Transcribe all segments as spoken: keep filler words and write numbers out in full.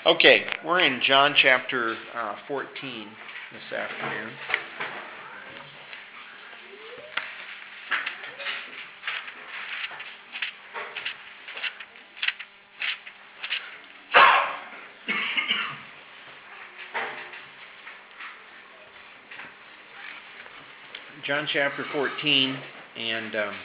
Okay, we're in John chapter uh, fourteen this afternoon. John chapter fourteen, and um,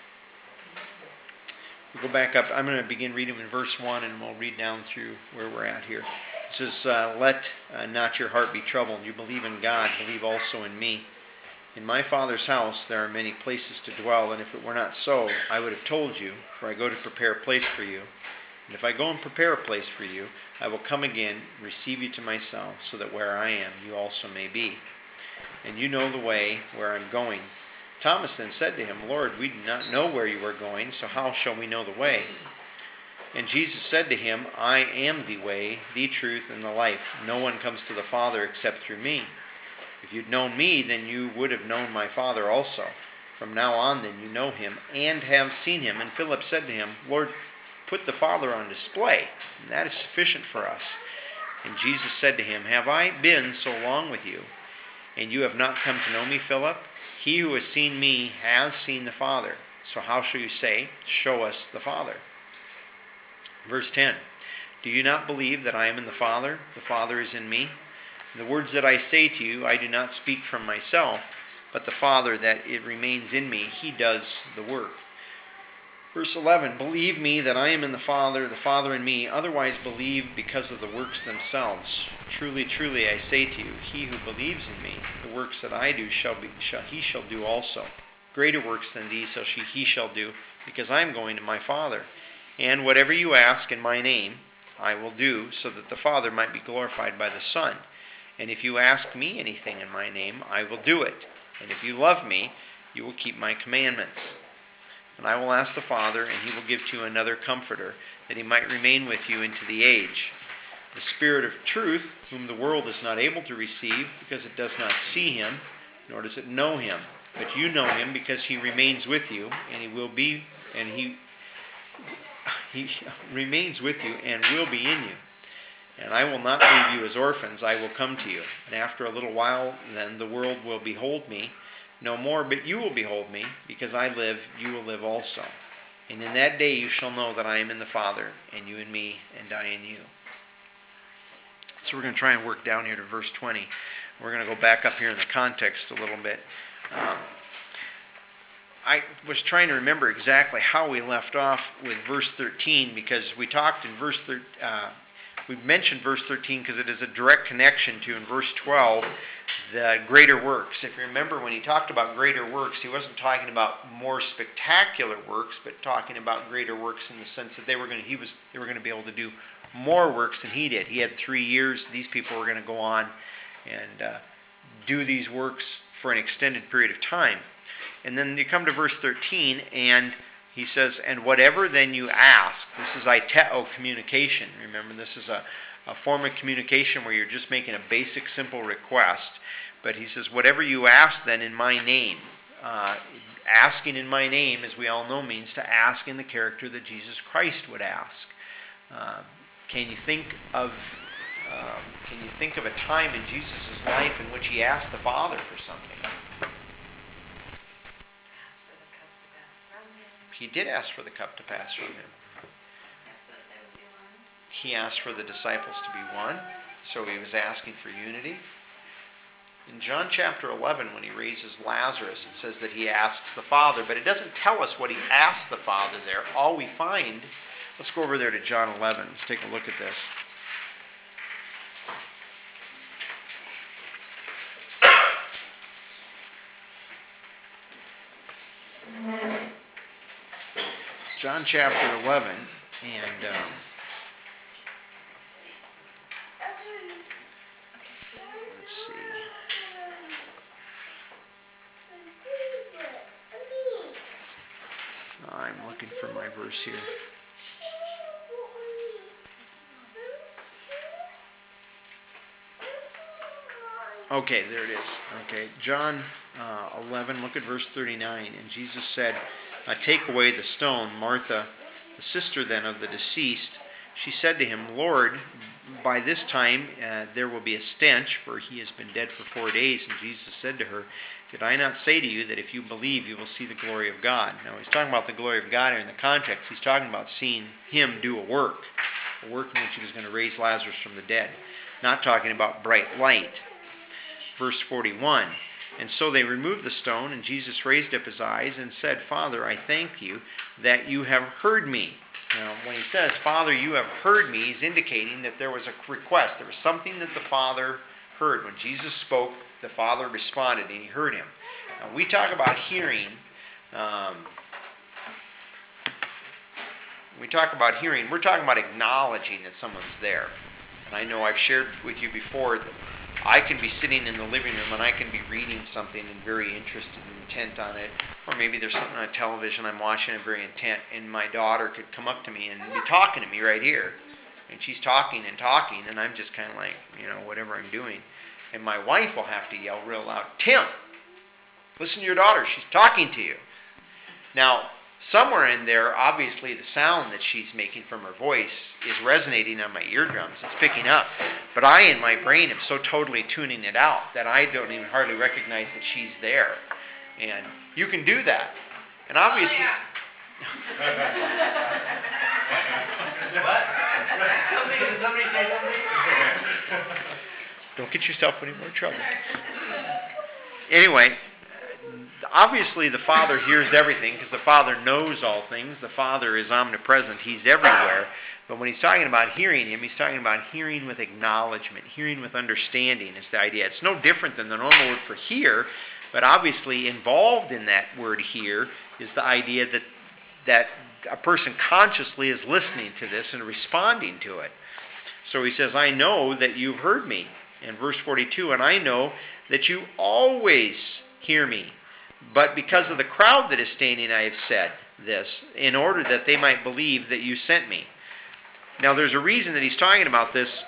we'll go back up. I'm going to begin reading in verse one, and we'll read down through where we're at here. It says, uh, Let uh, not your heart be troubled. You believe in God, believe also in me. In my Father's house there are many places to dwell, and if it were not so, I would have told you, for I go to prepare a place for you. And if I go and prepare a place for you, I will come again, receive you to myself, so that where I am, you also may be. And you know the way where I'm going. Thomas then said to him, Lord, we do not know where you are going, so how shall we know the way? And Jesus said to him, I am the way, the truth, and the life. No one comes to the Father except through me. If you'd known me, then you would have known my Father also. From now on, then, you know him and have seen him. And Philip said to him, Lord, put the Father on display, and that is sufficient for us. And Jesus said to him, Have I been so long with you, and you have not come to know me, Philip? He who has seen me has seen the Father. So how shall you say, Show us the Father? Verse ten, Do you not believe that I am in the Father? The Father is in me. The words that I say to you, I do not speak from myself, but the Father that it remains in me, he does the work. Verse eleven, Believe me that I am in the Father, the Father in me, otherwise believe because of the works themselves. Truly, truly, I say to you, he who believes in me, the works that I do, shall be, shall, he shall do also. Greater works than these shall she, he shall do, because I am going to my Father. And whatever you ask in my name, I will do, so that the Father might be glorified by the Son. And if you ask me anything in my name, I will do it. And if you love me, you will keep my commandments. And I will ask the Father, and he will give to you another Comforter, that he might remain with you into the age. The Spirit of truth, whom the world is not able to receive, because it does not see him, nor does it know him. But you know him, because he remains with you, and he will be, and he, he remains with you, and will be in you. And I will not leave you as orphans, I will come to you. And after a little while, then the world will behold me no more, but you will behold me, because I live, you will live also. And in that day you shall know that I am in the Father, and you in me, and I in you. So we're going to try and work down here to verse twenty. We're going to go back up here in the context a little bit. Um, I was trying to remember exactly how we left off with verse thirteen, because we talked in verse thirteen, uh, we mentioned verse thirteen because it is a direct connection to, in verse twelve, the greater works. If you remember, when he talked about greater works, he wasn't talking about more spectacular works, but talking about greater works in the sense that they were going to, he was, they were going to be able to do more works than he did. He had three years. These people were going to go on and uh, do these works for an extended period of time. And then you come to verse thirteen, and he says, and whatever then you ask, this is aiteo communication. Remember, this is a, a form of communication where you're just making a basic, simple request. But he says, whatever you ask then in my name. Uh, asking in my name, as we all know, means to ask in the character that Jesus Christ would ask. Uh, can you think of uh, can you think of a time in Jesus' life in which he asked the Father for something? He did ask for the cup to pass from him. He asked for the disciples to be one, so he was asking for unity. In John chapter eleven, when he raises Lazarus, it says that he asks the Father, but it doesn't tell us what he asked the Father there. All we find, let's go over there to John eleven. Let's take a look at this. John chapter eleven, and um, let's see. I'm looking for my verse here. Okay, there it is. Okay, John uh, eleven, look at verse thirty-nine. And Jesus said, uh, take away the stone. Martha, the sister then of the deceased, she said to him, Lord, by this time uh, there will be a stench, for he has been dead for four days. And Jesus said to her, did I not say to you that if you believe, you will see the glory of God? Now, he's talking about the glory of God here in the context. He's talking about seeing him do a work, a work in which he was going to raise Lazarus from the dead, not talking about bright light. Verse forty-one, and so they removed the stone, and Jesus raised up his eyes and said, Father, I thank you that you have heard me. Now, when he says, Father, you have heard me, he's indicating that there was a request. There was something that the Father heard. When Jesus spoke, the Father responded, and he heard him. Now, we talk about hearing. Um, we talk about hearing. We're talking about acknowledging that someone's there. And I know I've shared with you before that I can be sitting in the living room and I can be reading something and very interested and intent on it. Or maybe there's something on television I'm watching and very intent, and my daughter could come up to me and be talking to me right here. And she's talking and talking, and I'm just kind of like, you know, whatever I'm doing. And my wife will have to yell real loud, Tim, listen to your daughter. She's talking to you. Now, somewhere in there, obviously the sound that she's making from her voice is resonating on my eardrums. It's picking up. But I, in my brain, am so totally tuning it out that I don't even hardly recognize that she's there. And you can do that. And obviously... Oh, yeah. What? Somebody, did somebody say something? Don't get yourself in any more trouble. Anyway, obviously the Father hears everything because the Father knows all things. The Father is omnipresent. He's everywhere. But when he's talking about hearing him, he's talking about hearing with acknowledgement, hearing with understanding is the idea. It's no different than the normal word for hear, but obviously involved in that word hear is the idea that that a person consciously is listening to this and responding to it. So he says, I know that you've heard me. In verse forty-two, and I know that you always hear me. But because of the crowd that is standing, I have said this, in order that they might believe that you sent me. Now there's a reason that he's talking about this.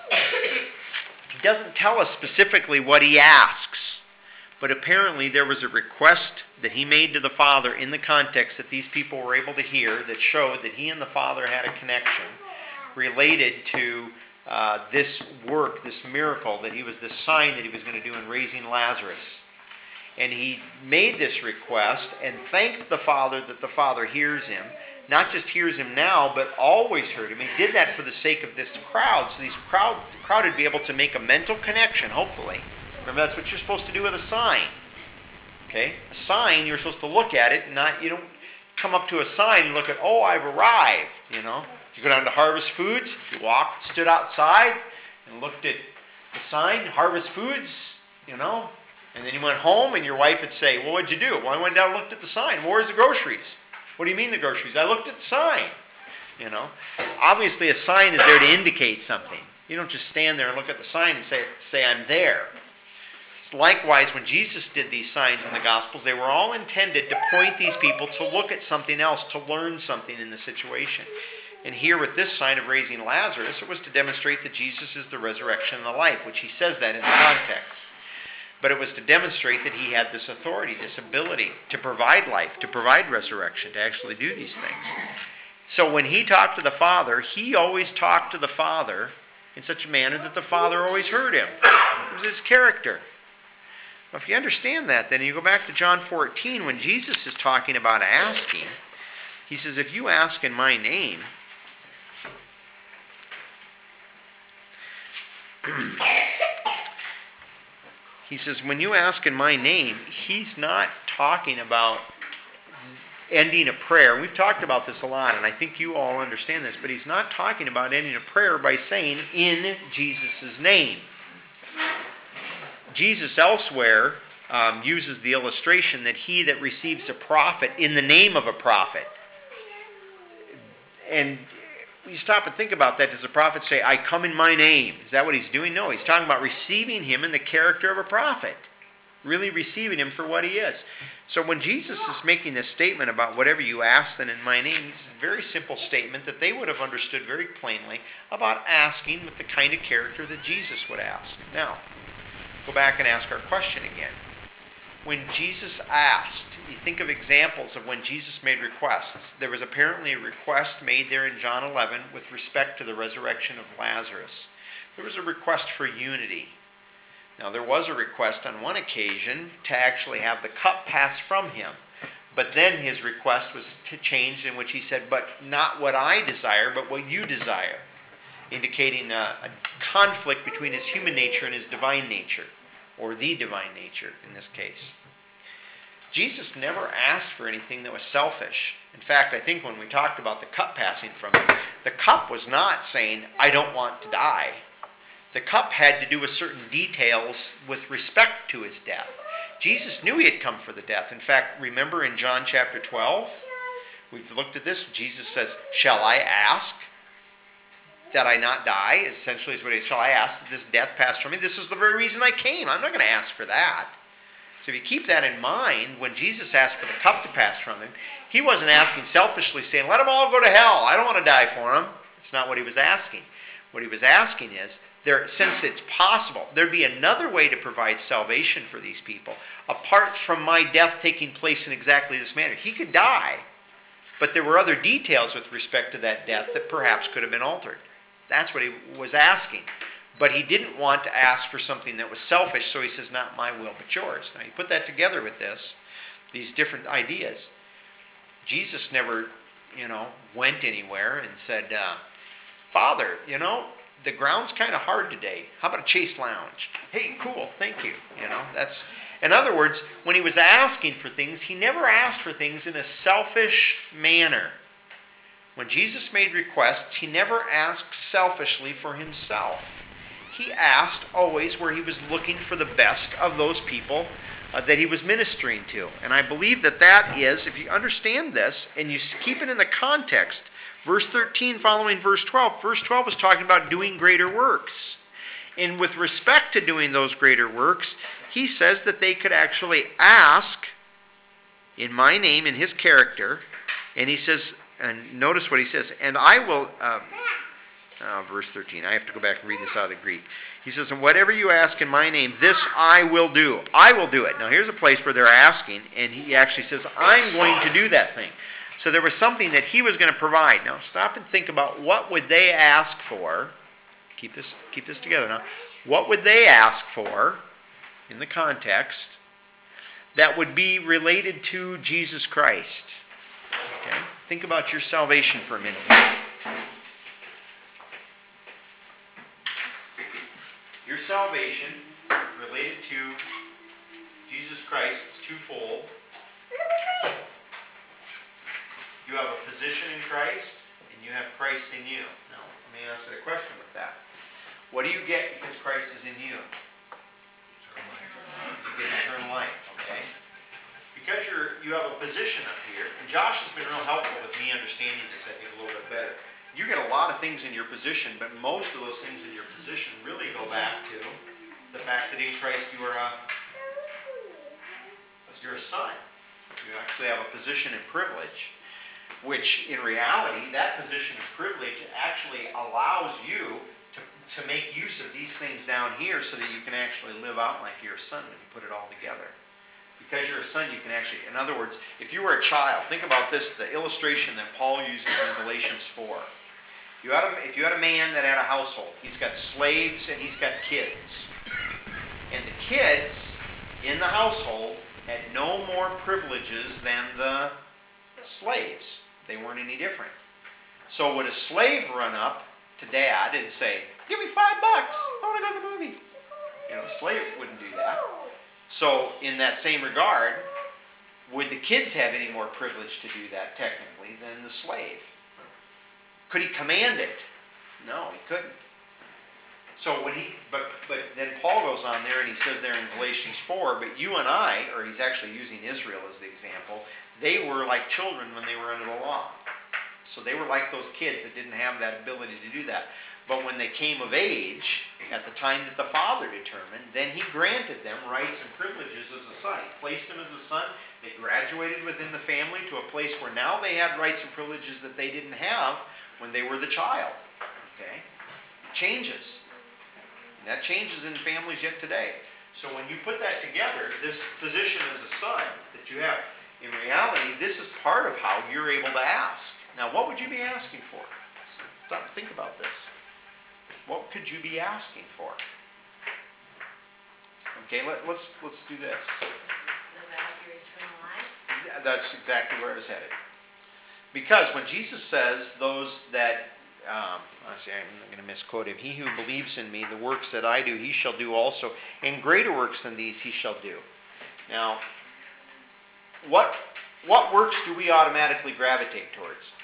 He doesn't tell us specifically what he asks. But apparently there was a request that he made to the Father in the context that these people were able to hear that showed that he and the Father had a connection related to uh, this work, this miracle, that he was this sign that he was going to do in raising Lazarus. And he made this request and thanked the Father that the Father hears him. Not just hears him now, but always heard him. He did that for the sake of this crowd, so these crowd, the crowd would be able to make a mental connection, hopefully. Remember, that's what you're supposed to do with a sign. Okay? A sign, you're supposed to look at it, and not, you don't come up to a sign and look at, oh, I've arrived, you know. You go down to Harvest Foods, you walked, stood outside, and looked at the sign, Harvest Foods, you know. And then you went home, and your wife would say, well, what'd you do? Well, I went down and looked at the sign. Where's the groceries? What do you mean the groceries? I looked at the sign, you know. Obviously, a sign is there to indicate something. You don't just stand there and look at the sign and say, say I'm there. Likewise, when Jesus did these signs in the Gospels, they were all intended to point these people to look at something else, to learn something in the situation. And here with this sign of raising Lazarus, it was to demonstrate that Jesus is the resurrection and the life, which he says that in the context. But it was to demonstrate that he had this authority, this ability to provide life, to provide resurrection, to actually do these things. So when he talked to the Father, he always talked to the Father in such a manner that the Father always heard him. It was his character. Well, if you understand that, then you go back to John fourteen when Jesus is talking about asking. He says, if you ask in my name, he says, when you ask in my name, he's not talking about ending a prayer. We've talked about this a lot, and I think you all understand this, but he's not talking about ending a prayer by saying, in Jesus' name. Jesus elsewhere um, uses the illustration that he that receives a prophet in the name of a prophet. And you stop and think about that. Does the prophet say, I come in my name? Is that what he's doing? No, he's talking about receiving him in the character of a prophet. Really receiving him for what he is. So when Jesus is making this statement about whatever you ask then in my name, it's a very simple statement that they would have understood very plainly about asking with the kind of character that Jesus would ask. Now, go back and ask our question again. when Jesus asked, you think of examples of when Jesus made requests. There was apparently a request made there in John eleven with respect to the resurrection of Lazarus. There was a request for unity. Now, there was a request on one occasion to actually have the cup passed from him. But then his request was to change, in which he said, but not what I desire, but what you desire, indicating a, a conflict between his human nature and his divine nature, or the divine nature in this case. Jesus never asked for anything that was selfish. In fact, I think when we talked about the cup passing from him, the cup was not saying, I don't want to die. The cup had to do with certain details with respect to his death. Jesus knew he had come for the death. In fact, remember in John chapter twelve, we've looked at this. Jesus says, shall I ask that I not die? Essentially is what he says. Shall I ask that this death pass from me? This is the very reason I came. I'm not going to ask for that. So if you keep that in mind, when Jesus asked for the cup to pass from him, he wasn't asking selfishly, saying, let them all go to hell. I don't want to die for them. It's not what he was asking. What he was asking is, there, since it's possible, there'd be another way to provide salvation for these people, apart from my death taking place in exactly this manner. He could die, but there were other details with respect to that death that perhaps could have been altered. That's what he was asking. But he didn't want to ask for something that was selfish, so he says, not my will, but yours. Now, you put that together with this, these different ideas. Jesus never, you know, went anywhere and said, uh, Father, you know, the ground's kind of hard today. How about a Chase Lounge? Hey, cool, thank you. You know, that's, in other words, when he was asking for things, he never asked for things in a selfish manner. When Jesus made requests, he never asked selfishly for himself. He asked always where he was looking for the best of those people uh, that he was ministering to. And I believe that that is, if you understand this and you keep it in the context, verse thirteen following verse twelve, verse twelve is talking about doing greater works. And with respect to doing those greater works, he says that they could actually ask in my name, in his character, and he says, and notice what he says, and I will, uh, uh, verse thirteen, I have to go back and read this out of the Greek. He says, and whatever you ask in my name, this I will do. I will do it. Now here's a place where they're asking, and he actually says, I'm going to do that thing. So there was something that he was going to provide. Now stop and think about what would they ask for. Keep this, keep this together now. What would they ask for in the context that would be related to Jesus Christ? Okay? Think about your salvation for a minute. Your salvation related to Jesus Christ is twofold. You have a position in Christ, and you have Christ in you. Now, let me answer the question with that. What do you get because Christ is in you? You get eternal life, okay? Because you're, you have a position up here, and Josh has been real helpful with me understanding this, I think, a little bit better. You get a lot of things in your position, but most of those things in your position really go back to the fact that in Christ you are a, you're a son. You actually have a position and privilege, which in reality, that position and privilege actually allows you to, to make use of these things down here so that you can actually live out like you're a son when you put it all together. Because you're a son, you can actually, in other words, if you were a child, think about this, the illustration that Paul uses in Galatians four. You had a, if you had a man that had a household, he's got slaves and he's got kids. And the kids in the household had no more privileges than the slaves. They weren't any different. So would a slave run up to dad and say, give me five bucks, I want to go to the movie? You know, a slave wouldn't do that. So in that same regard, would the kids have any more privilege to do that technically than the slave? Could he command it? No, he couldn't. So when he, but but then Paul goes on there and he says there in Galatians four, but you and I, or he's actually using Israel as the example, they were like children when they were under the law. So they were like those kids that didn't have that ability to do that. But when they came of age, at the time that the Father determined, then he granted them rights and privileges as a son. He placed them as a son. They graduated within the family to a place where now they had rights and privileges that they didn't have when they were the child. Okay? It changes. And that changes in families yet today. So when you put that together, this position as a son that you have, in reality, this is part of how you're able to ask. Now, what would you be asking for? Stop and think about this. What could you be asking for? Okay, let, let's let's do this. Does that have your eternal life? Yeah, that's exactly where I was headed. Because when Jesus says, those that, um, I say, I'm not going to misquote him, he who believes in me, the works that I do, he shall do also, and greater works than these he shall do. Now, what, what works do we automatically gravitate towards?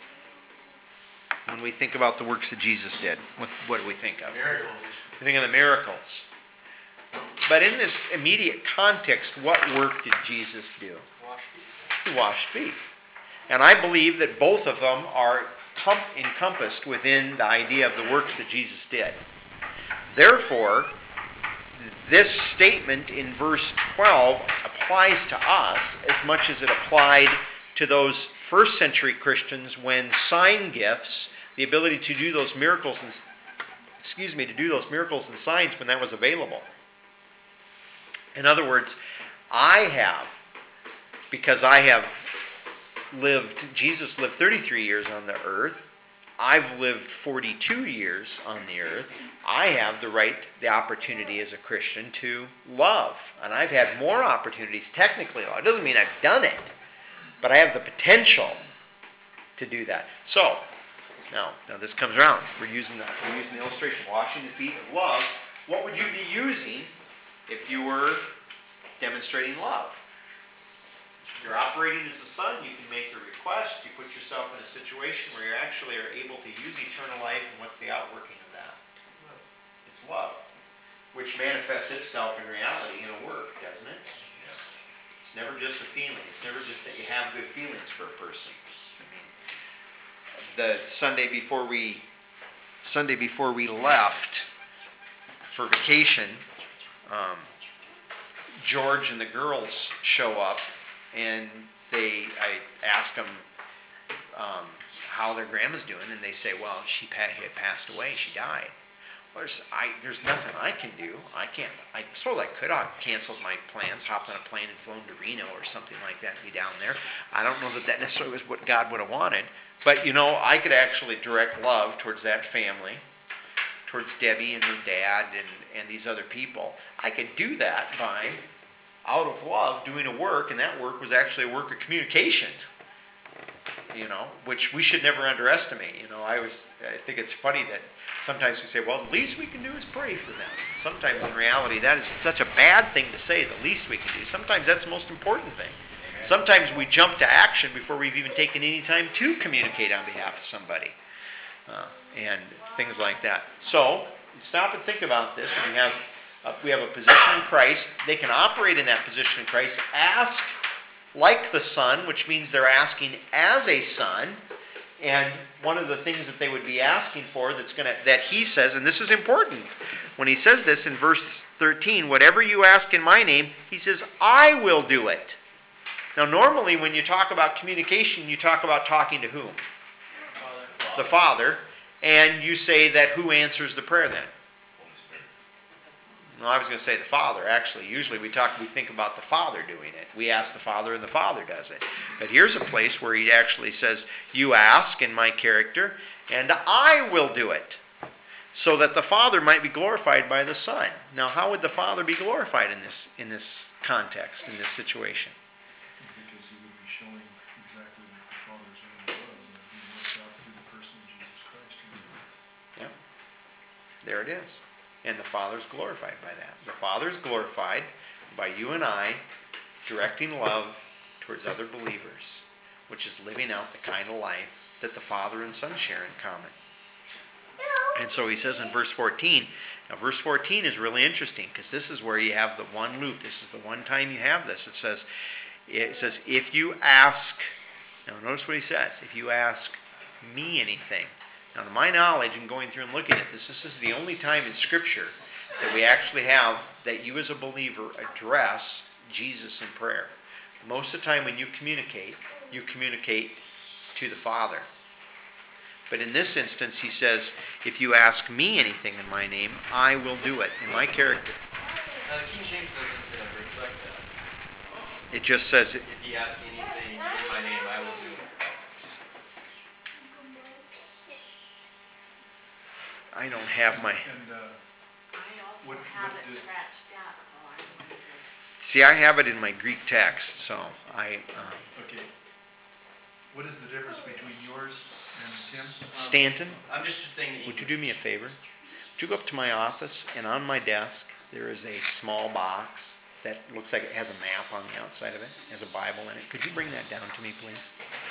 When we think about the works that Jesus did, what, what do we think of? Miracles. We think of the miracles. But in this immediate context, what work did Jesus do? Wash feet. He washed feet. And I believe that both of them are com- encompassed within the idea of the works that Jesus did. Therefore, this statement in verse twelve applies to us as much as it applied to those first century Christians when sign gifts, the ability to do those miracles and excuse me, to do those miracles and signs when that was available. In other words, I have, because I have lived, Jesus lived thirty-three years on the earth. I've lived forty-two years on the earth. I have the right, the opportunity as a Christian to love. And I've had more opportunities technically. It doesn't mean I've done it, but I have the potential to do that. So, now, now this comes around. We're using the, we're using the illustration, washing the feet of love. What would you be using if you were demonstrating love? You're operating as a son, you can make a request, you put yourself in a situation where you actually are able to use eternal life, and what's the outworking of that? Love. It's love, which manifests itself in reality in a work, doesn't it? It's never just a feeling. It's never just that you have good feelings for a person. I mean, the Sunday before we Sunday before we left for vacation, um, George and the girls show up. And they, I ask them um, how their grandma's doing, and they say, "Well, she pa- had passed away. She died." Well, there's, I, there's nothing I can do. I can't. I suppose I could. I canceled my plans, hopped on a plane, and flown to Reno or something like that, and be down there. I don't know that that necessarily was what God would have wanted, but you know, I could actually direct love towards that family, towards Debbie and her dad, and and these other people. I could do that by, out of love, doing a work, and that work was actually a work of communication, you know, which we should never underestimate. You know, I was, I think it's funny that sometimes we say, well, the least we can do is pray for them. Sometimes in reality, that is such a bad thing to say, the least we can do. Sometimes that's the most important thing. Sometimes we jump to action before we've even taken any time to communicate on behalf of somebody, uh, and things like that. So, stop and think about this. We have Uh, we have a position in Christ. They can operate in that position in Christ. Ask like the Son, which means they're asking as a son. And one of the things that they would be asking for that's gonna that he says, and this is important, when he says this in verse thirteen, whatever you ask in my name, he says, I will do it. Now normally when you talk about communication, you talk about talking to whom? Father. The Father. And you say that who answers the prayer then? No, I was going to say the Father. Actually, usually we talk, we think about the Father doing it. We ask the Father, and the Father does it. But here's a place where he actually says, "You ask in my character, and I will do it," so that the Father might be glorified by the Son. Now, how would the Father be glorified in this in this context, in this situation? Because he would be showing exactly what the Father's will was, and that he works out through the person of Jesus Christ. Yeah, there it is. And the Father's glorified by that. The Father's glorified by you and I directing love towards other believers, which is living out the kind of life that the Father and Son share in common. And so he says in verse fourteen, now verse fourteen is really interesting because this is where you have the one loop. This is the one time you have this. It says, it says, if you ask, now notice what he says, if you ask me anything. Now, to my knowledge, and going through and looking at this, this is the only time in Scripture that we actually have that you as a believer address Jesus in prayer. Most of the time when you communicate, you communicate to the Father. But in this instance, he says, if you ask me anything in my name, I will do it, in my character. Now, the King James doesn't uh, reflect that. It just says, If ye ask anything in my name, I will do it. I don't have my, And, uh, I also What- have what it did- scratched out, so I wanted to. see, I have it in my Greek text, so I, um, okay. What is the difference between yours and Tim's? Stanton, I'm just saying the would you English. do me a favor? Would you go up to my office, and on my desk, there is a small box that looks like it has a map on the outside of it, has a Bible in it. Could you bring that down to me, please?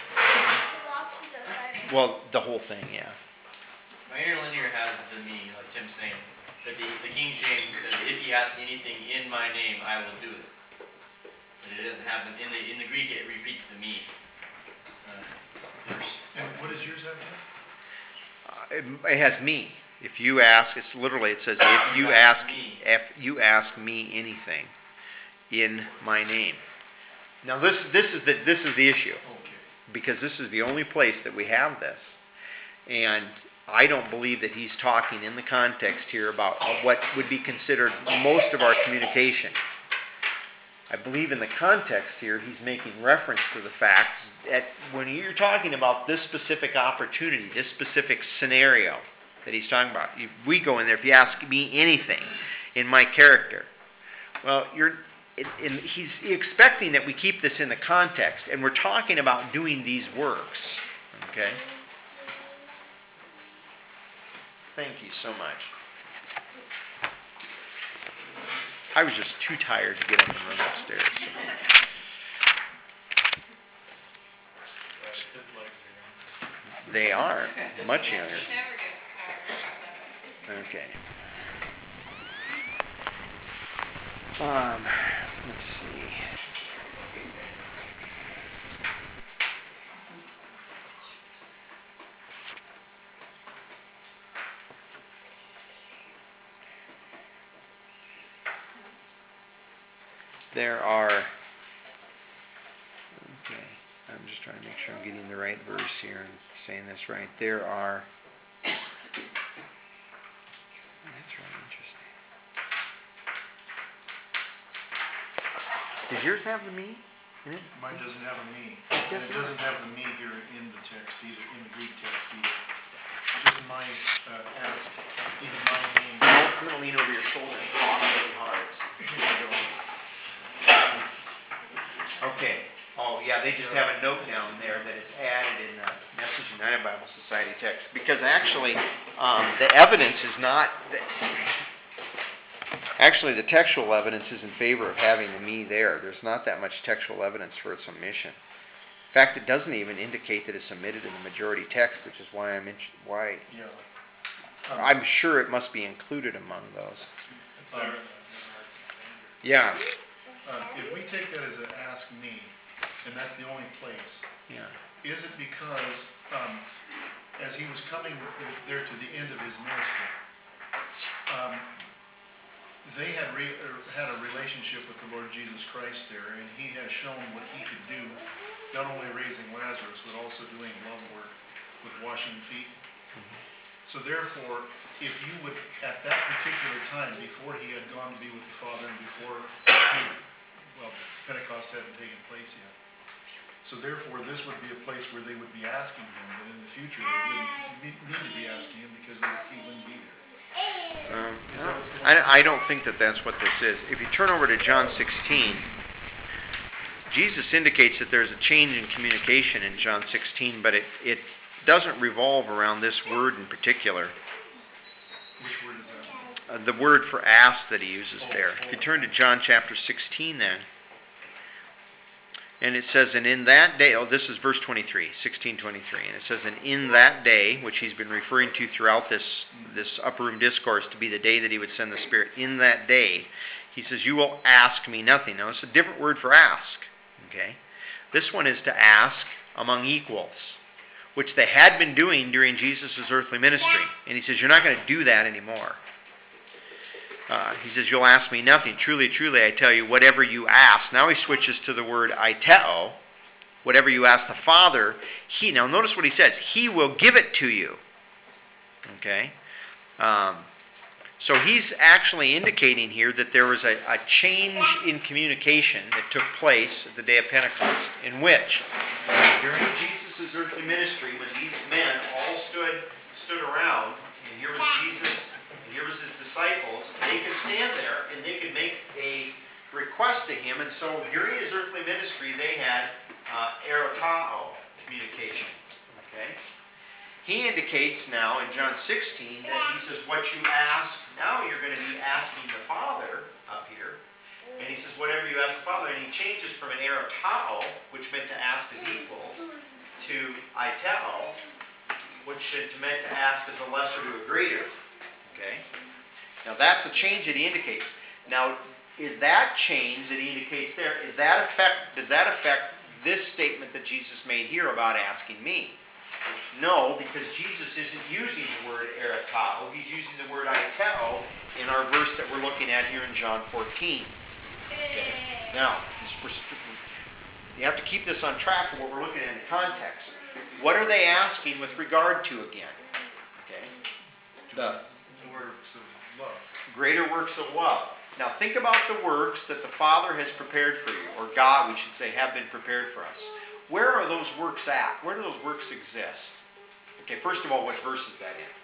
Well, the whole thing, yeah. My interlinear has the me, like Tim's saying. But the, the King James says, if ye ask anything in my name, I will do it. But it doesn't have, the, in the in the Greek it repeats the me. Uh, verse. And what does yours have here? Uh, It, it has me. If you ask, it's literally, it says, if you ask, Me. if you ask me anything in my name. Now, this, this is the, this is the issue, Okay. because this is the only place that we have this. And I don't believe that he's talking in the context here about what would be considered most of our communication. I believe in the context here, he's making reference to the fact that when you're talking about this specific opportunity, this specific scenario that he's talking about, if we go in there, if you ask me anything in my character, well, you're, in, in, he's expecting that we keep this in the context, and we're talking about doing these works, okay? Thank you so much. I was just too tired to get up and run upstairs. So. They are much younger. Never gets tired. Okay. Um, let's see. There are, okay, I'm just trying to make sure I'm getting the right verse here and saying this right. There are, that's really interesting. Does yours have the me in it? Mine doesn't have a me. And Yes, it it doesn't have the me here in the text either, in the Greek text either. Just my, uh, ask in my name. I'm going to lean over your shoulder and talk really hard. Okay. Oh, yeah, they just have a note down there that is added in the Message United Bible Society text. Because actually, um, the evidence is not... Actually, the textual evidence is in favor of having the me there. There's not that much textual evidence for its omission. In fact, it doesn't even indicate that it's omitted in the majority text, which is why I'm... In, why Yeah. Um, I'm sure it must be included among those. um, Yeah. uh, if we take that as an ask me, and that's the only place, Yeah. is it because, um, as he was coming there to the end of his ministry, um, they had re- er, had a relationship with the Lord Jesus Christ there, and he has shown what he could do, not only raising Lazarus, but also doing love work with washing feet. So therefore, if you would, at that particular time, before he had gone to be with the Father, and before, he, well, Pentecost hadn't taken place yet. So therefore, this would be a place where they would be asking him, but in the future, they wouldn't need need to be asking him because he wouldn't be there. Um, I, I don't think that that's what this is. If you turn over to John sixteen, Jesus indicates that there's a change in communication in John sixteen, but it, it doesn't revolve around this word in particular. Which word is that? Uh, the word for ask that he uses there. If you turn to John chapter sixteen then, and it says, and in that day, oh, this is verse twenty-three, sixteen twenty-three, and it says, and in that day, which he's been referring to throughout this, this upper room discourse to be the day that he would send the Spirit, in that day, he says, you will ask me nothing. Now, it's a different word for ask, okay? This one is to ask among equals, which they had been doing during Jesus' earthly ministry. And he says, you're not going to do that anymore. Uh, he says, you'll ask me nothing. Truly, truly, I tell you, whatever you ask. Now he switches to the word aiteo. Whatever you ask the Father, he, now notice what he says, he will give it to you. Okay? Um, So he's actually indicating here that there was a, a change in communication that took place at the day of Pentecost, in which, during Jesus' earthly ministry, when these men all stood stood around, and here was Jesus, and here was his disciples, they could stand there and they could make a request to him. And so during his earthly ministry, they had uh, erotao communication. Okay. He indicates now in John sixteen that he says, what you ask, now you're going to be asking the Father up here. And he says, whatever you ask the Father. And he changes from an erotao, which meant to ask as equals, to aiteo, which meant to ask as a lesser to a greater. Okay? Now that's a change that he indicates. Now, is that change that he indicates there, is that affect, does that affect this statement that Jesus made here about asking me? No, because Jesus isn't using the word erotao. He's using the word aiteo in our verse that we're looking at here in John fourteen. Okay. Now, you have to keep this on track of what we're looking at in the context. What are they asking with regard to again? Okay. The Works of love. greater works of love. Now think about the works that the Father has prepared for you, or God, we should say, have been prepared for us. Where are those works at? Where do those works exist? Okay, first of all, what verse is that in?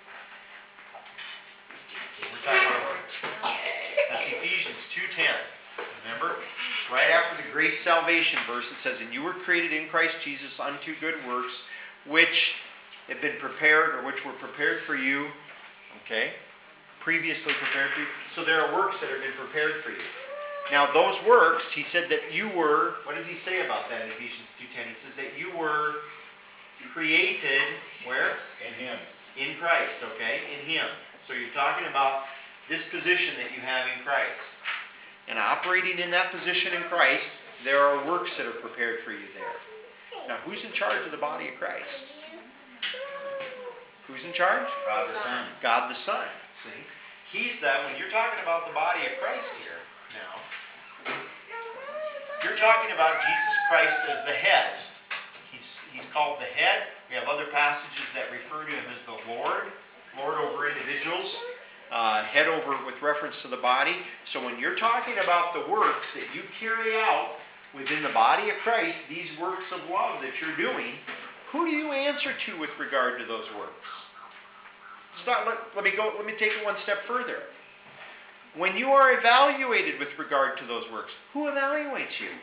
We're talking about, that's Ephesians two ten. Remember? It's right after the grace salvation verse. It says, and you were created in Christ Jesus unto good works, which have been prepared, or which were prepared for you. Okay? Previously prepared for you. So there are works that have been prepared for you. Now those works, he said that you were, what does he say about that in Ephesians two ten? He says that you were created, where? In Him. In Christ, okay? In Him. So you're talking about this position that you have in Christ. And operating in that position in Christ, there are works that are prepared for you there. Now who's in charge of the body of Christ? Who's in charge? God the Son. God the Son. See? He's that, when you're talking about the body of Christ here now, you're talking about Jesus Christ as the head. He's, he's called the head. We have other passages that refer to him as the Lord. Lord over individuals. Uh, head over with reference to the body. So when you're talking about the works that you carry out within the body of Christ, these works of love that you're doing, who do you answer to with regard to those works? Stop, let, let me go, let me take it one step further. When you are evaluated with regard to those works, who evaluates you?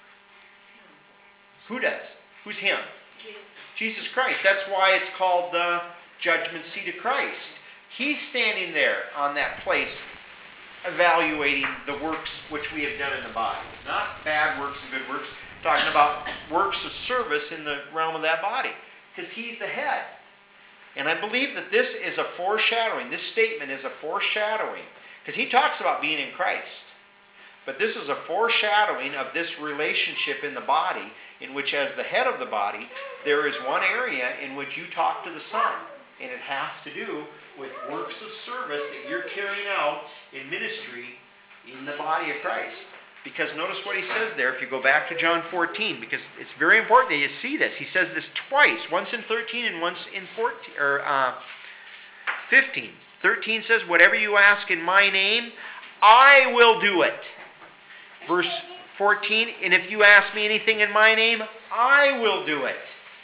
Who does? Who's him? Jesus. Jesus Christ. That's why it's called the judgment seat of Christ. He's standing there on that place evaluating the works which we have done in the body. Not bad works and good works. Talking about works of service in the realm of that body. Because he's the head. And I believe that this is a foreshadowing. This statement is a foreshadowing. Because he talks about being in Christ. But this is a foreshadowing of this relationship in the body, in which as the head of the body, there is one area in which you talk to the Son. And it has to do with works of service that you're carrying out in ministry in the body of Christ. Because notice what he says there, if you go back to John fourteen, because it's very important that you see this. He says this twice, once in thirteen and once in fourteen, or uh, fifteen. thirteen says, whatever you ask in my name, I will do it. Verse fourteen, and if you ask me anything in my name, I will do it.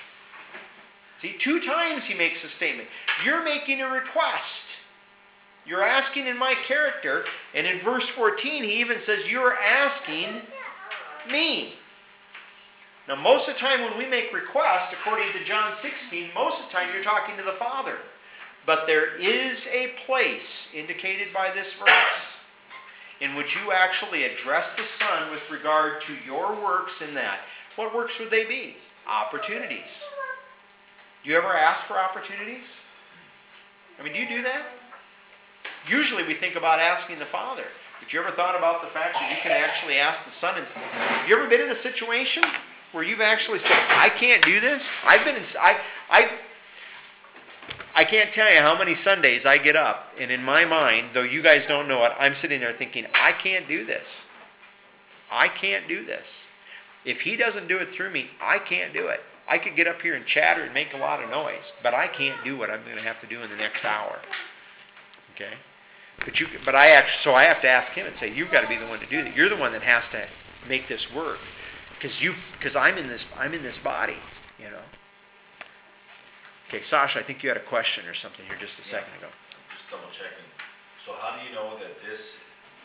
See, two times he makes a statement. You're making a request. You're asking in my character. And in verse fourteen, he even says, you're asking me. Now, most of the time when we make requests, according to John sixteen, most of the time you're talking to the Father. But there is a place indicated by this verse in which you actually address the Son with regard to your works in that. What works would they be? Opportunities. Do you ever ask for opportunities? I mean, do you do that? Usually we think about asking the Father. But you ever thought about the fact that you can actually ask the Son? And have you ever been in a situation where you've actually said, I can't do this? I've been in, I, I, I can't tell you how many Sundays I get up, and in my mind, though you guys don't know it, I'm sitting there thinking, I can't do this. I can't do this. If he doesn't do it through me, I can't do it. I could get up here and chatter and make a lot of noise, but I can't do what I'm going to have to do in the next hour. Okay? But you, but I actually, so I have to ask him and say, you've got to be the one to do that. You're the one that has to make this work, because you, because I'm in this, I'm in this body, you know. Okay, Sasha, I think you had a question or something here just a Yeah. second ago. Just double checking. So how do you know that this,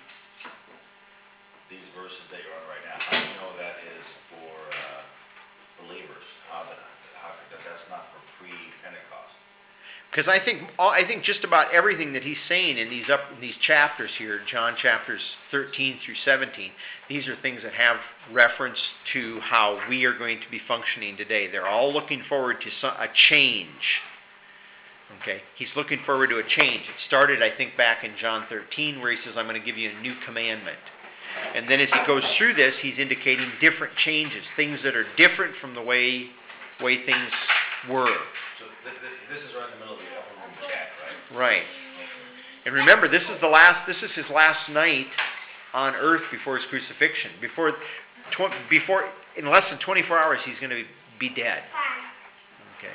these verses that you're on right now, how do you know that is for uh, believers? How that, how that that's not for pre-Pentecost? Because I think all, I think just about everything that he's saying in these up in these chapters here, John chapters thirteen through seventeen, these are things that have reference to how we are going to be functioning today. They're all looking forward to some, a change. Okay, he's looking forward to a change. It started, I think, back in John thirteen, where he says, "I'm going to give you a new commandment." And then as he goes through this, he's indicating different changes, things that are different from the way way things were. So th- th- this is right in the middle of the upper room chat, right? Right. And remember, this is the last. This is his last night on earth before his crucifixion. Before, tw- before in less than twenty-four hours, he's going to be dead. Okay.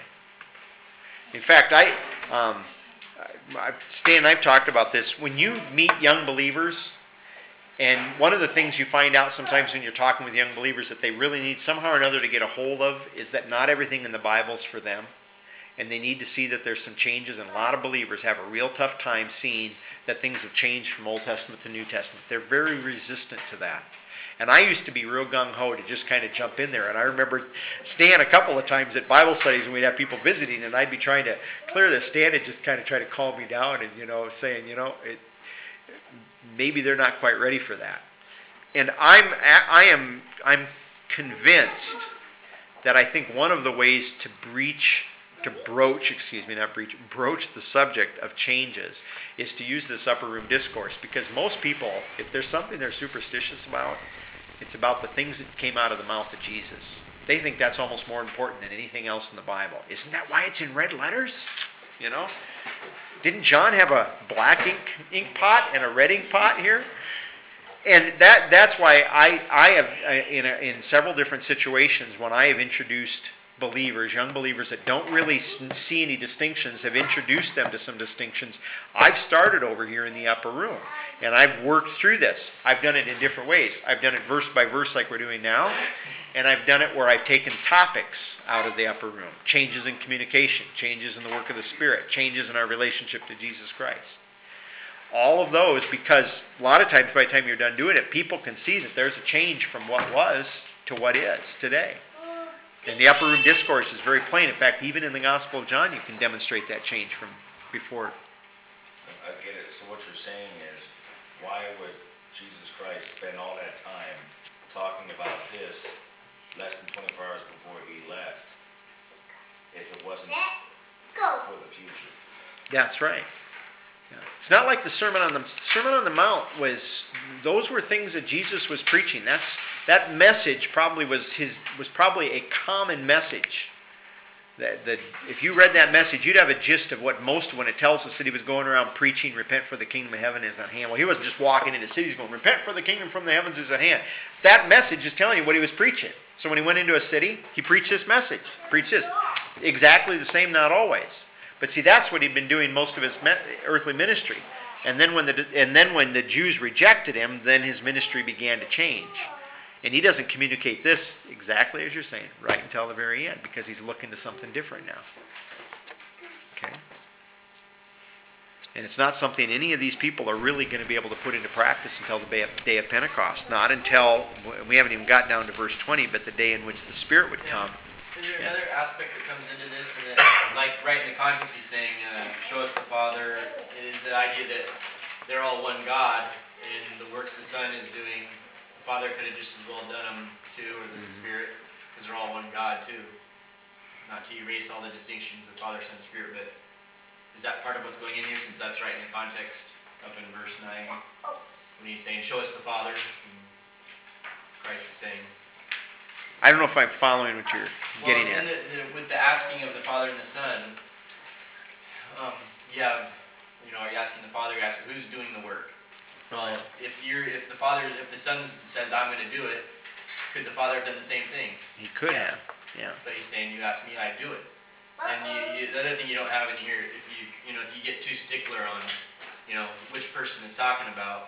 In fact, I, um, I, Stan and I've talked about this. When you meet young believers, and one of the things you find out sometimes when you're talking with young believers that they really need somehow or another to get a hold of is that not everything in the Bible is for them. And they need to see that there's some changes, and a lot of believers have a real tough time seeing that things have changed from Old Testament to New Testament. They're very resistant to that. And I used to be real gung-ho to just kind of jump in there. And I remember Stan a couple of times at Bible studies when we'd have people visiting, and I'd be trying to clear this. Stan would just kind of try to calm me down and, you know, saying, you know, it, maybe they're not quite ready for that. And I'm, I am, I'm convinced that I think one of the ways to breach to broach, excuse me, not breach, broach the subject of changes is to use this upper room discourse, because most people, if there's something they're superstitious about, it's about the things that came out of the mouth of Jesus. They think that's almost more important than anything else in the Bible. Isn't that why it's in red letters? You know? Didn't John have a black ink, ink pot and a red ink pot here? And that that's why I, I have, in, a, in several different situations, when I have introduced believers, young believers that don't really see any distinctions, have introduced them to some distinctions. I've started over here in the upper room, and I've worked through this. I've done it in different ways. I've done it verse by verse like we're doing now, and I've done it where I've taken topics out of the upper room. Changes in communication, changes in the work of the Spirit, changes in our relationship to Jesus Christ. All of those, because a lot of times by the time you're done doing it, people can see that there's a change from what was to what is today. And the upper room discourse is very plain. In fact, even in the Gospel of John, you can demonstrate that change from before. I get it. So what you're saying is, why would Jesus Christ spend all that time talking about this less than twenty-four hours before he left, if it wasn't for the future? That's right. Yeah. It's not like the Sermon on the Sermon on the Mount was. Those were things that Jesus was preaching. That's that message probably was his was probably a common message. That, that if you read that message, you'd have a gist of what most, when it tells us that he was going around preaching, repent for the kingdom of heaven is at hand. Well, he wasn't just walking into cities going, repent for the kingdom from the heavens is at hand. That message is telling you what he was preaching. So when he went into a city, he preached this message. Preached this. Exactly the same, not always. But see, that's what he'd been doing most of his earthly ministry. And then when the and then when the Jews rejected him, then his ministry began to change. And he doesn't communicate this exactly as you're saying, right until the very end, because he's looking to something different now. Okay? And it's not something any of these people are really going to be able to put into practice until the day of, day of Pentecost. Not until, we haven't even got down to verse twenty, but the day in which the Spirit would come. Is there another aspect that comes into this? And that, like right in the context he's saying, uh, show us the Father, is the idea that they're all one God, and the works the Son is doing, the Father could have just as well done them too, or the mm-hmm. Spirit, because they're all one God too. Not to erase all the distinctions of Father, Son, Spirit, but is that part of what's going in here, since that's right in the context up in verse nine, when he's saying, show us the Father, and Christ is saying, I don't know if I'm following what you're getting well, at. The, the, with the asking of the Father and the Son, um, you have, you know, are you asking the Father? You're asking who's doing the work. Well, if you're, if the Father, if the Son says I'm going to do it, could the Father have done the same thing? He could have, yeah. But he's saying, you ask me, I do it. And you, you, the other thing you don't have in here, if you, you know, if you get too stickler on you know, which person is talking about.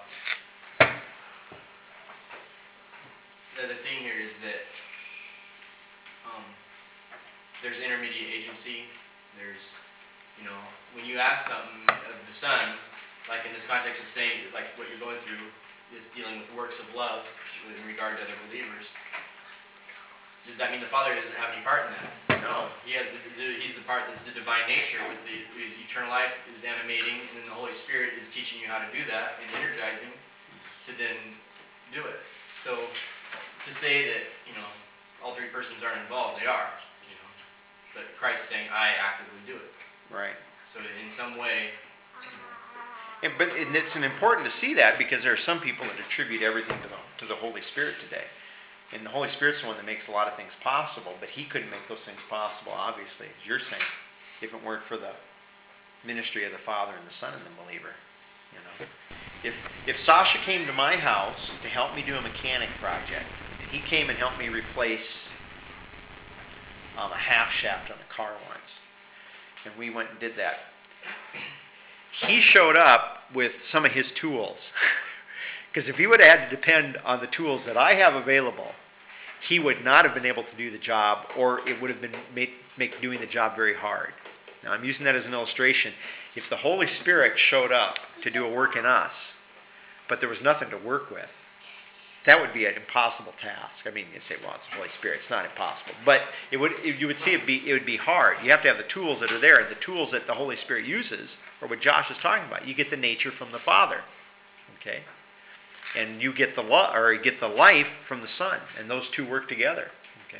The, the thing here is that um, there's intermediate agency. There's, you know, when you ask something of the Son, like in this context of saying, like what you're going through is dealing with works of love in regard to other believers. Does that mean the Father doesn't have any part in that? No. He has the, the, he's the part that's the divine nature with the, the eternal life is animating, and then the Holy Spirit is teaching you how to do that and energizing to then do it. So to say that, you know, all three persons aren't involved, they are, you know. But Christ's saying, I actively do it. Right. So in some way, And, but and it's an important to see that because there are some people that attribute everything to the, to the Holy Spirit today. And the Holy Spirit's the one that makes a lot of things possible, but he couldn't make those things possible, obviously, as you're saying, if it weren't for the ministry of the Father and the Son and the believer. You know, if if Sasha came to my house to help me do a mechanic project, and he came and helped me replace um, a half shaft on a car once, and we went and did that, he showed up with some of his tools. Because if he would have had to depend on the tools that I have available, he would not have been able to do the job, or it would have been make, make doing the job very hard. Now, I'm using that as an illustration. If the Holy Spirit showed up to do a work in us, but there was nothing to work with, that would be an impossible task. I mean, you say, well, it's the Holy Spirit. It's not impossible. But it would, it, you would see it, be, it would be hard. You have to have the tools that are there. And the tools that the Holy Spirit uses are what Josh is talking about. You get the nature from the Father. Okay? And you get the lo- or you get the life from the Son, and those two work together. Okay.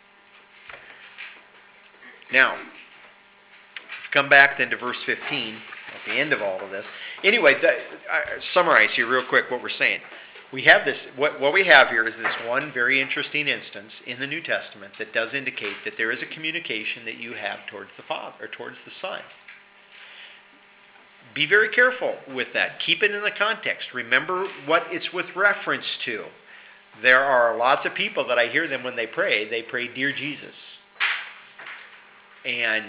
Now, come back then to verse fifteen at the end of all of this. Anyway, the, uh, summarize here real quick what we're saying. We have this. What what we have here is this one very interesting instance in the New Testament that does indicate that there is a communication that you have towards the Father or towards the Son. Be very careful with that. Keep it in the context. Remember what it's with reference to. There are lots of people that I hear them when they pray, they pray, Dear Jesus. And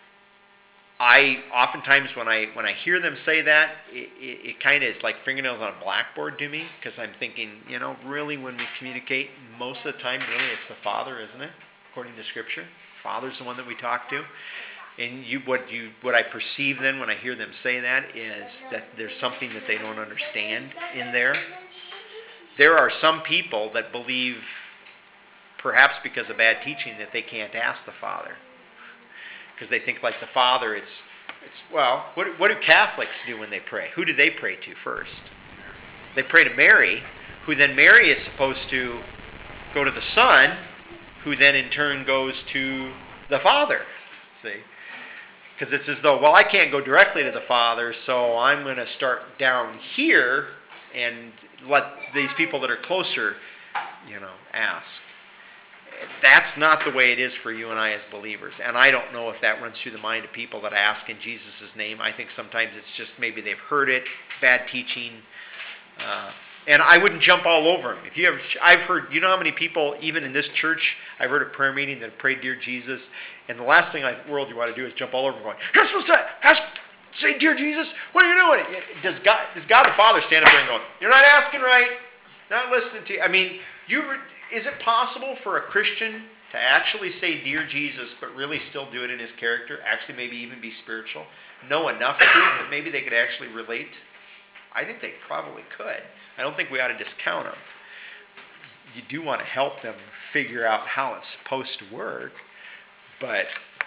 I oftentimes when I when I hear them say that, it, it, it kind of is like fingernails on a blackboard to me, because I'm thinking, you know, really when we communicate, most of the time, really it's the Father, isn't it? According to Scripture. Father's the one that we talk to. And you, what you, what I perceive then when I hear them say that is that there's something that they don't understand in there. There are some people that believe, perhaps because of bad teaching, that they can't ask the Father, because they think like the Father. It's, it's well, what, what do Catholics do when they pray? Who do they pray to first? They pray to Mary, who then Mary is supposed to go to the Son, who then in turn goes to the Father. See? Because it's as though, well, I can't go directly to the Father, so I'm going to start down here and let these people that are closer, you know, ask. That's not the way it is for you and I as believers. And I don't know if that runs through the mind of people that ask in Jesus' name. I think sometimes it's just maybe they've heard it, bad teaching. Uh, and I wouldn't jump all over them. If you ever, I've heard, you know how many people, even in this church, I've heard a prayer meeting that prayed, Dear Jesus, and the last thing in the world you want to do is jump all over them going, you're supposed to ask, say, Dear Jesus, what are you doing? Does God, does God the Father stand up there and go, you're not asking right, not listening to you? I mean, you, is it possible for a Christian to actually say, Dear Jesus, but really still do it in his character, actually maybe even be spiritual, know enough truth that maybe they could actually relate? I think they probably could. I don't think we ought to discount them. You do want to help them figure out how it's supposed to work, but,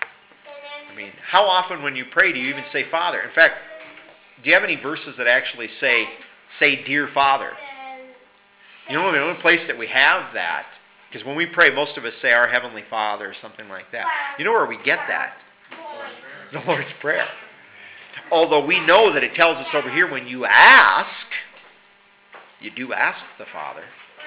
I mean, how often when you pray do you even say Father? In fact, do you have any verses that actually say, say Dear Father? You know, the only place that we have that, because when we pray, most of us say Our Heavenly Father or something like that. You know where we get that? The Lord's Prayer. Although we know that it tells us over here, when you ask, you do ask the Father.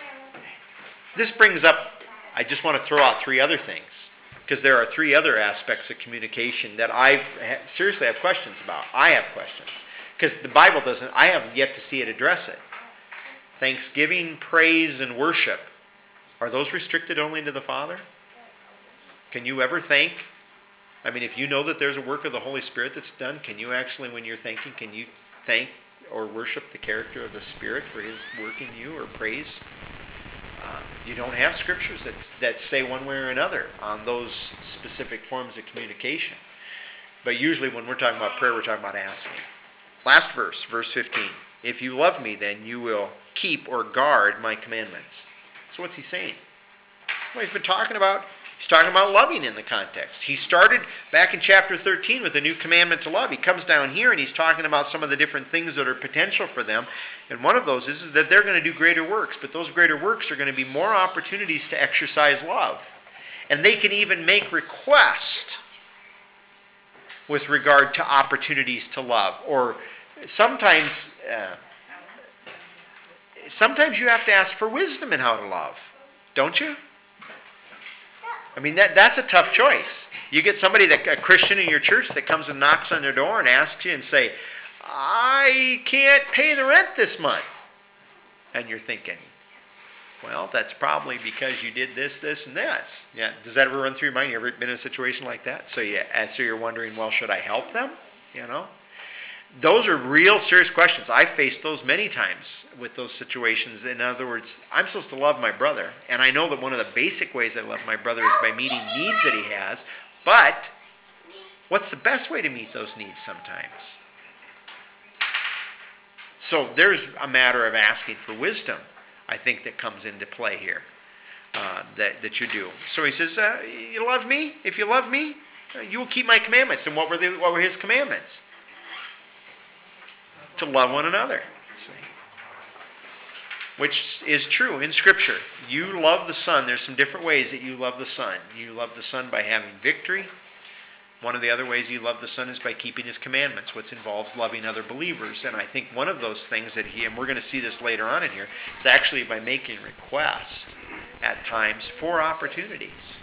This brings up, I just want to throw out three other things, because there are three other aspects of communication that I seriously have questions about. I have questions, because the Bible doesn't, I haven't yet to see it address it. Thanksgiving, praise, and worship, are those restricted only to the Father? Can you ever thank? I mean, if you know that there's a work of the Holy Spirit that's done, can you actually, when you're thanking, can you thank or worship the character of the Spirit for His work in you, or praise. Uh, you don't have scriptures that, that say one way or another on those specific forms of communication. But usually when we're talking about prayer, we're talking about asking. Last verse, verse fifteen. If you love me, then you will keep or guard my commandments. So what's he saying? Well, he's been talking about, he's talking about loving in the context. He started back in chapter thirteen with a new commandment to love. He comes down here and he's talking about some of the different things that are potential for them. And one of those is, is that they're going to do greater works. But those greater works are going to be more opportunities to exercise love. And they can even make request with regard to opportunities to love. Or sometimes, uh, sometimes you have to ask for wisdom in how to love. Don't you? I mean, that that's a tough choice. You get somebody, that a Christian in your church, that comes and knocks on your door and asks you and say, I can't pay the rent this month. And you're thinking, well, that's probably because you did this, this, and this. Yeah. Does that ever run through your mind? You ever been in a situation like that? So you, so you're wondering, well, should I help them? You know? Those are real serious questions. I've faced those many times with those situations. In other words, I'm supposed to love my brother. And I know that one of the basic ways I love my brother is by meeting needs that he has. But what's the best way to meet those needs sometimes? So there's a matter of asking for wisdom, I think, that comes into play here, uh, that, that you do. So he says, uh, you love me? If you love me, uh, you will keep my commandments. And what were, they, what were his commandments? To love one another. See? Which is true in Scripture. You love the Son. There's some different ways that you love the Son. You love the Son by having victory. One of the other ways you love the Son is by keeping His commandments, which involves loving other believers. And I think one of those things that he, and we're going to see this later on in here, is actually by making request at times for opportunities.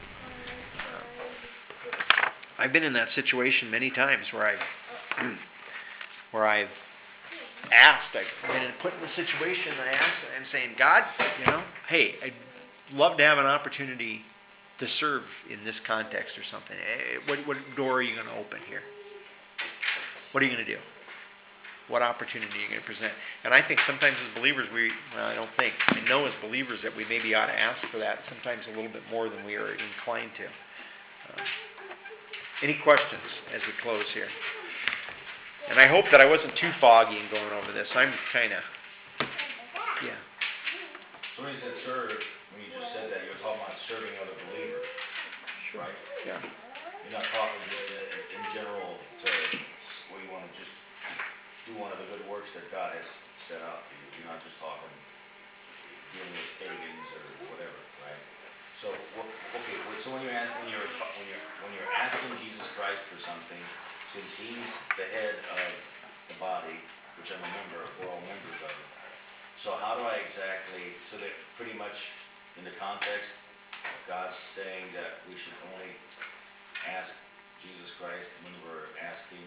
Uh, I've been in that situation many times where I've, where I've asked, I've been put in the situation, and I asked, and saying, God, you know, hey, I'd love to have an opportunity to serve in this context or something. What, what door are you going to open here? What are you going to do? What opportunity are you going to present? And I think sometimes as believers, we, well, I don't think, I know as believers that we maybe ought to ask for that sometimes a little bit more than we are inclined to. Uh, any questions as we close here? And I hope that I wasn't too foggy in going over this. I'm kind of, yeah. So when you said serve, when you just said that, you're talking about serving other believers, right? Yeah. You're not talking just in, in general to where you want to just do one of the good works that God has set out for you. You're not just talking dealing with pagans or whatever, right? So, okay, so when you're asking, when you're when you're when you're asking Jesus Christ for something, since He's the head of the body, which I'm a member of, we're all members of it. So how do I exactly, so that pretty much in the context, God's saying that we should only ask Jesus Christ when we're asking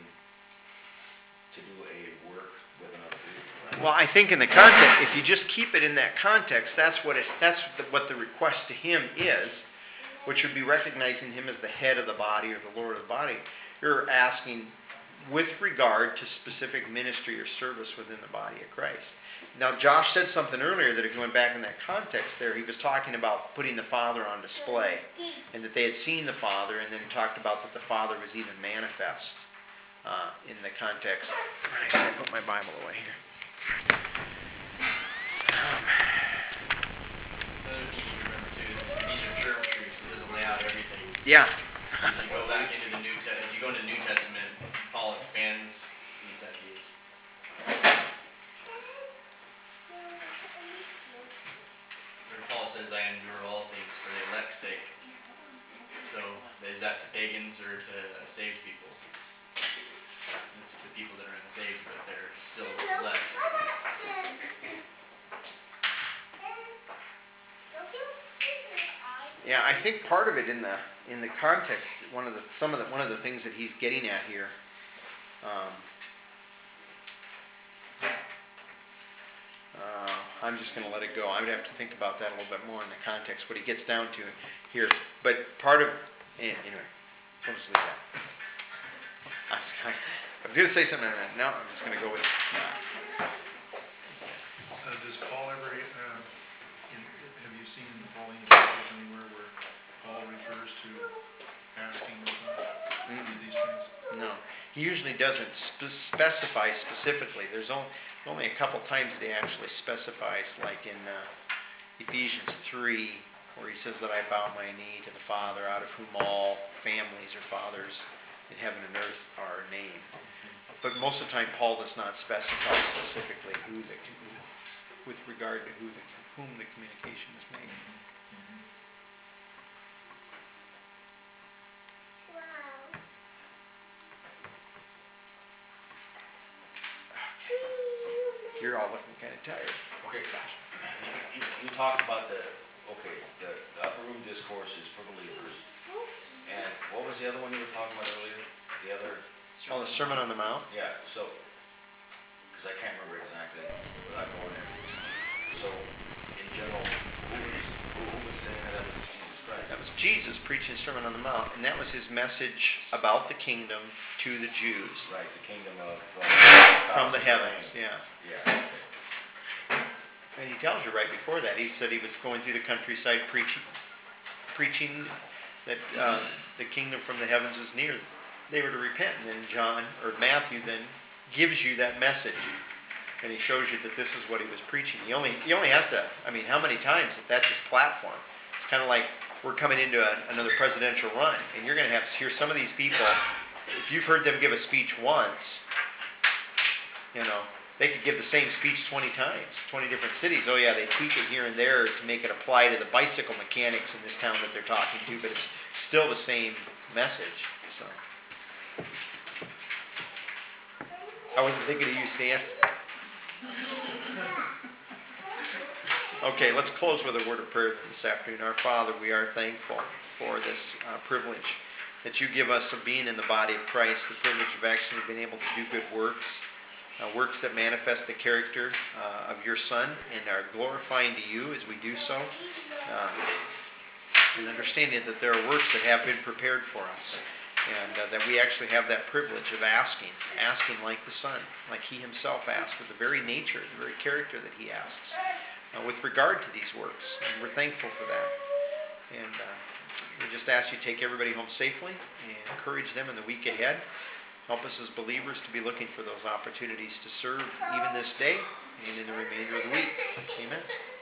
to do a work with another believer, right? Well, I think in the context, if you just keep it in that context, that's what it, that's the, what the request to Him is, which would be recognizing Him as the head of the body or the Lord of the body. You're asking with regard to specific ministry or service within the body of Christ. Now, Josh said something earlier that if you went back in that context there, he was talking about putting the Father on display, and that they had seen the Father, and then talked about that the Father was even manifest uh, in the context. I gotta put my Bible away here. Um, Another thing you remember too is these are germ truths. It doesn't lay out everything. yeah. As you go back into the New Testament, as you go into the New Testament, Paul expands these ideas. Where Paul says, "I endure all things for the elect's sake." So, is that to pagans or to saved people? It's to people that are unsaved, but they're still elect. Yeah, I think part of it in the in the context, one of the some of the one of the things that he's getting at here, um, uh, I'm just going to let it go. I would have to think about that a little bit more in the context, what he gets down to here. But part of, anyway, we'll just leave that. I was kind of, I was gonna say something, no, I'm just gonna go with, Uh, does Paul ever, uh, in, have you seen in the Pauline epistles anywhere where Paul refers to asking the Son to do these things? no. He usually doesn't spe- specify specifically. There's only, only a couple times that he actually specifies, like in uh, Ephesians three, where he says that I bow my knee to the Father, out of whom all families or fathers in heaven and earth are named. But most of the time, Paul does not specify specifically who the, with regard to who the, whom the communication is made. You're all looking kind of tired. Okay, you, you talked about the, okay, the, the upper room discourse is for believers. And what was the other one you were talking about earlier? The other, Oh, the Sermon on the Mount? yeah, so, because I can't remember exactly without going there. So, in general, who was, who who was saying that? That was Jesus Christ. That was Jesus preaching the Sermon on the Mount, and that was his message about the kingdom to the Jews. Right, the kingdom of, from, From the heavens, yeah. Yeah, And he tells you right before that, he said he was going through the countryside preaching, preaching that uh, the kingdom from the heavens is near. They were to repent, and then John, or Matthew then gives you that message. And he shows you that this is what he was preaching. He only, he only has to, I mean, how many times if that's his platform? It's kind of like we're coming into a, another presidential run, and you're going to have to hear some of these people, if you've heard them give a speech once, you know, they could give the same speech twenty times, twenty different cities. Oh yeah, they tweak it here and there to make it apply to the bicycle mechanics in this town that they're talking to, but it's still the same message. So, I wasn't thinking of you, Stan. Okay, let's close with a word of prayer this afternoon. Our Father, we are thankful for this uh, privilege that you give us of being in the body of Christ, the privilege of actually being able to do good works. Uh, works that manifest the character uh, of your Son and are glorifying to you as we do so. Uh, and understanding that there are works that have been prepared for us. And uh, that we actually have that privilege of asking, asking like the Son, like he himself asked, with the very nature, the very character that he asks, uh, with regard to these works. And we're thankful for that. And uh, we just ask you to take everybody home safely and encourage them in the week ahead. Help us as believers to be looking for those opportunities to serve even this day and in the remainder of the week. Amen.